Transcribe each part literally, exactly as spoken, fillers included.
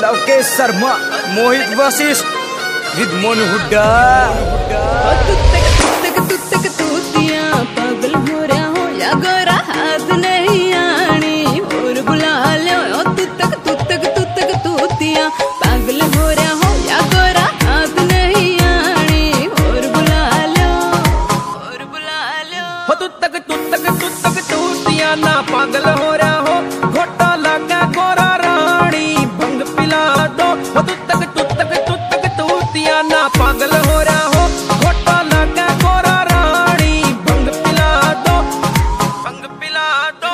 Lavkesh Sharma, Mohit Vashishth with Monu Hooda. पागल हो रहा हो या गोरा हाथ नहीं आनी और बुला लो तू तक तू तक तू तक तूतिया। पागल हो रहा हो या गोरा हाथ नहीं आनी और बुला लो और बुला लो हो तू तक तू तक तू तक तूतिया ना। पागल हो रहा हो घोटा लगा गोरा रानी भंग पिला दो। हो तू तक तू तक तू तक तूतिया ना। पागल हो रहा हो घोटा लगा गोरा रानी भंग पिला दो भंग पिला दो।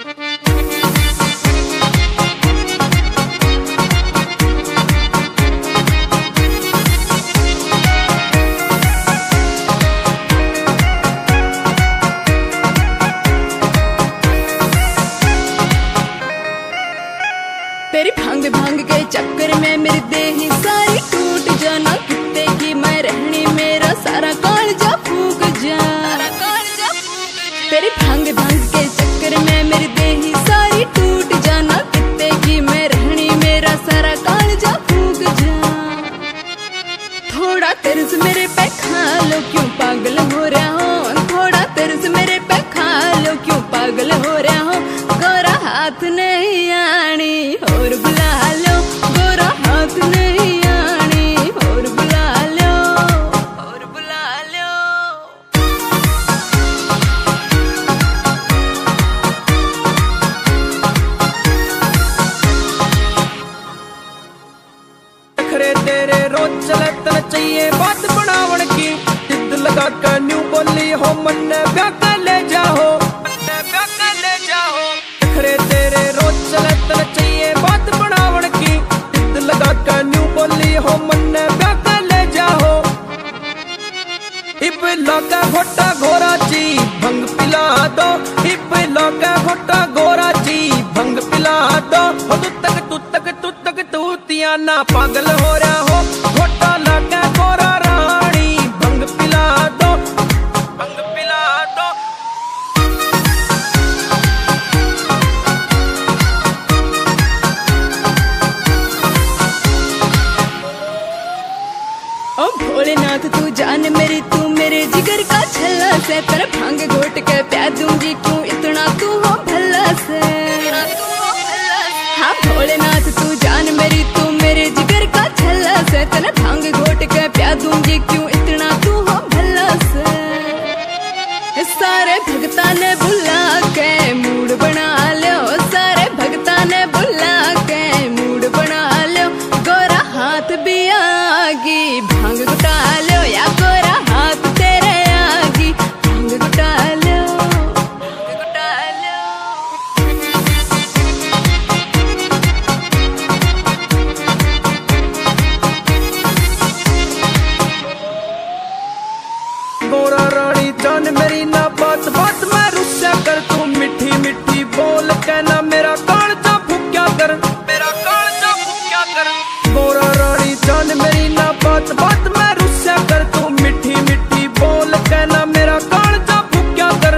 तेरी भांग भांग के चक्कर में मेरी देही सारी टूट जाना। कितने की मैं रहनी मेरा सारा कालजा फूक जा। तेरी भांग भांग के चक्कर में मेरी देही सारी टूट जाना। कितने की मैं रहनी मेरा सारा कालजा फूक जा। थोड़ा तरस मेरे पे खा लो क्यों पागल हो रहा हो। थोड़ा तरस मेरे पे खा लो क्यों पागल हो रहा हो। गोरा हाथ नहीं आनी और बुला लो। गोरा हाथ नहीं आनी और बुला लो और बुला लो। खरे तेरे रोज चले तन चाहिए बात बनावण की। जिद लगा कर न्यू बोली हो मन ब्याह कर ले जाओ मन ब्याह कर ले जाओ। खरे तेरे रोज चले तन चाहिए बात बनावण की। जिद लगा कर न्यू बोली हो मन ब्याह कर ले जाओ। इब लौका घोटा घोरा जी भंग पिला दो। इब लौका घोटा घोरा जी भंग पिला दो। हो तू तक तू तक तू तक तूतिया ना। पागल हो रहा हो घोटा लगा गोरा रानी भंग पिला दो भंग पिला दो। ओ भोलेनाथ तू जान मेरी तू मेरे जिगर का छल्ला से। तेरे भांग घोट के प्या दूंगी क्यों इतना तू हो भल्ला से। हाँ भोलेनाथ तू जान मेरी तू मेरे जिगर का छल्ला से। तेरे भांग घोट के प्या दूंगी क्यों इतना तू हो भल्ला से। सारे भगता ने बुला के मूड बना लो। सारे भगता ने बुला के मूड बना लो। गोरा हाथ भी आगी भांग गुटा लो या गोरा हाथ तेरे आगी भांग गुटा लो भांग गुटा लो। गोरा रानी जान मेरी ना बात बात में रुस्सा कर। तू मिठी मिठी बोल कहना मेरा कालजा फूक्या कर मेरा कालजा फूक्या कर। गोरा रानी जान मेरी ना बात बात में रुस्सा कर। तू मिठी मिठी बोल कहना मेरा कालजा फूक्या कर।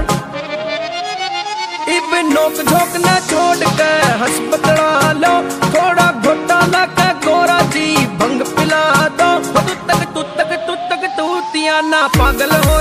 इब नोक झोंक ना छोड़ के हंस बतड़ा लो। थोड़ा घोटा लगा गोरा जी भंग पिला दो। तू तक तू तक तू तक तूतिया ना। पागल हो